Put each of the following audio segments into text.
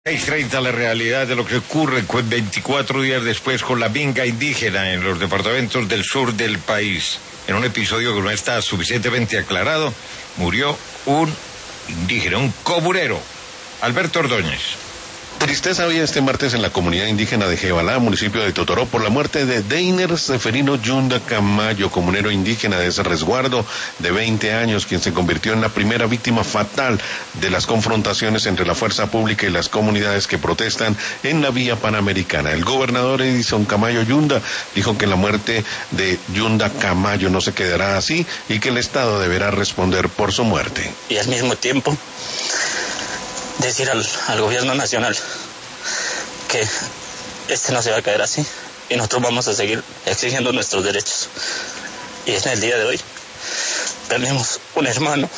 6:30, la realidad de lo que ocurre 24 días después con la minga indígena en los departamentos del sur del país. En un episodio que no está suficientemente aclarado, murió un indígena, un comunero, Alberto Ordóñez. Tristeza había este martes en la comunidad indígena de Jebalá, municipio de Totoró, por la muerte de Deiner Seferino Yunda Camayo, comunero indígena de ese resguardo de 20 años, quien se convirtió en la primera víctima fatal de las confrontaciones entre la fuerza pública y las comunidades que protestan en la vía panamericana. El gobernador Edison Camayo Yunda dijo que la muerte de Yunda Camayo no se quedará así y que el Estado deberá responder por su muerte. Y al mismo tiempo decir al gobierno nacional que no se va a caer así y nosotros vamos a seguir exigiendo nuestros derechos. Y en el día de hoy tenemos un hermano,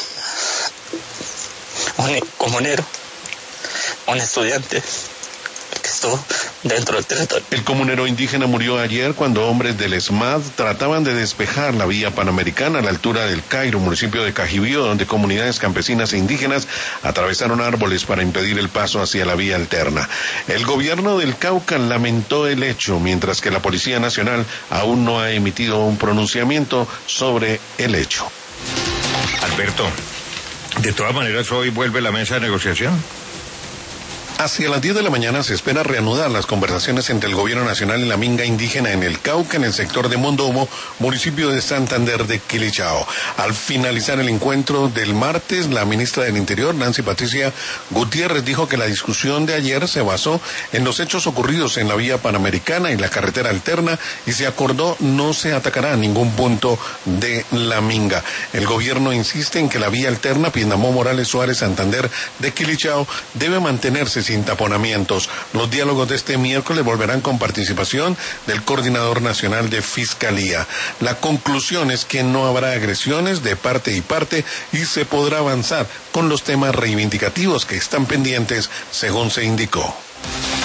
un comunero, un estudiante que estuvo dentro del territorio. El comunero indígena murió ayer cuando hombres del ESMAD trataban de despejar la vía panamericana a la altura del Cairo, municipio de Cajibío, donde comunidades campesinas e indígenas atravesaron árboles para impedir el paso hacia la vía alterna. El gobierno del Cauca lamentó el hecho, mientras que la Policía Nacional aún no ha emitido un pronunciamiento sobre el hecho. Alberto, de todas maneras hoy vuelve la mesa de negociación. Hacia las 10 de la mañana se espera reanudar las conversaciones entre el gobierno nacional y la minga indígena en el Cauca, en el sector de Mondomo, municipio de Santander de Quilichao. Al finalizar el encuentro del martes, la ministra del Interior, Nancy Patricia Gutiérrez, dijo que la discusión de ayer se basó en los hechos ocurridos en la vía panamericana y la carretera alterna y se acordó no se atacará a ningún punto de la minga. El gobierno insiste en que la vía alterna Piendamó Morales Suárez Santander de Quilichao debe mantenerse sin taponamientos. Los diálogos de este miércoles volverán con participación del Coordinador Nacional de Fiscalía. La conclusión es que no habrá agresiones de parte y parte y se podrá avanzar con los temas reivindicativos que están pendientes, según se indicó.